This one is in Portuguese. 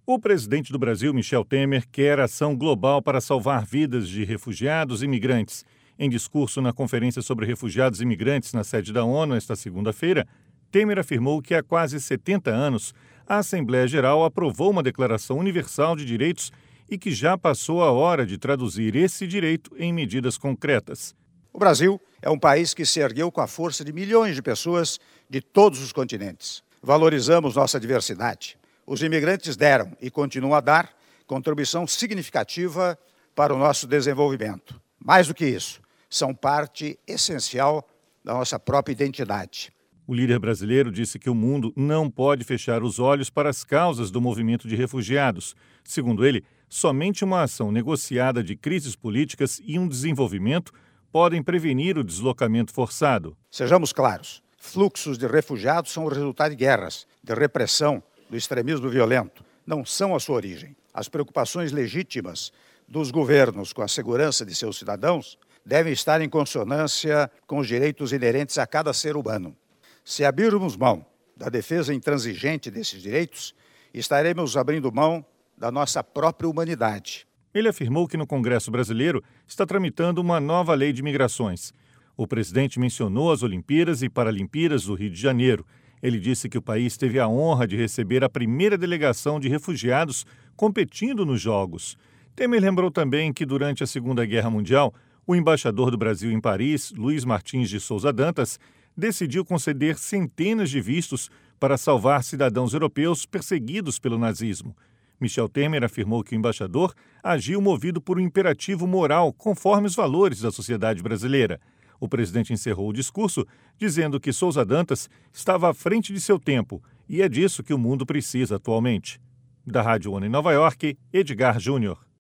O presidente do Brasil, Michel Temer, quer ação global para salvar vidas de refugiados e imigrantes. Em discurso na Conferência sobre Refugiados e Imigrantes na sede da ONU esta segunda-feira, Temer afirmou que há quase 70 anos a Assembleia Geral aprovou uma Declaração Universal de Direitos e que já passou a hora de traduzir esse direito em medidas concretas. O Brasil é um país que se ergueu com a força de milhões de pessoas de todos os continentes. Valorizamos nossa diversidade. Os imigrantes deram e continuam a dar contribuição significativa para o nosso desenvolvimento. Mais do que isso, são parte essencial da nossa própria identidade. O líder brasileiro disse que o mundo não pode fechar os olhos para as causas do movimento de refugiados. Segundo ele, somente uma ação negociada de crises políticas e um desenvolvimento podem prevenir o deslocamento forçado. Sejamos claros, fluxos de refugiados são o resultado de guerras, de repressão, do extremismo violento. Não são a sua origem. As preocupações legítimas dos governos com a segurança de seus cidadãos devem estar em consonância com os direitos inerentes a cada ser humano. Se abrirmos mão da defesa intransigente desses direitos, estaremos abrindo mão da nossa própria humanidade. Ele afirmou que no Congresso brasileiro está tramitando uma nova lei de migrações. O presidente mencionou as Olimpíadas e Paralimpíadas do Rio de Janeiro. Ele disse que o país teve a honra de receber a primeira delegação de refugiados competindo nos Jogos. Temer lembrou também que durante a Segunda Guerra Mundial, o embaixador do Brasil em Paris, Luiz Martins de Souza Dantas, decidiu conceder centenas de vistos para salvar cidadãos europeus perseguidos pelo nazismo. Michel Temer afirmou que o embaixador agiu movido por um imperativo moral conforme os valores da sociedade brasileira. O presidente encerrou o discurso dizendo que Souza Dantas estava à frente de seu tempo e é disso que o mundo precisa atualmente. Da Rádio ONU em Nova York, Edgar Júnior.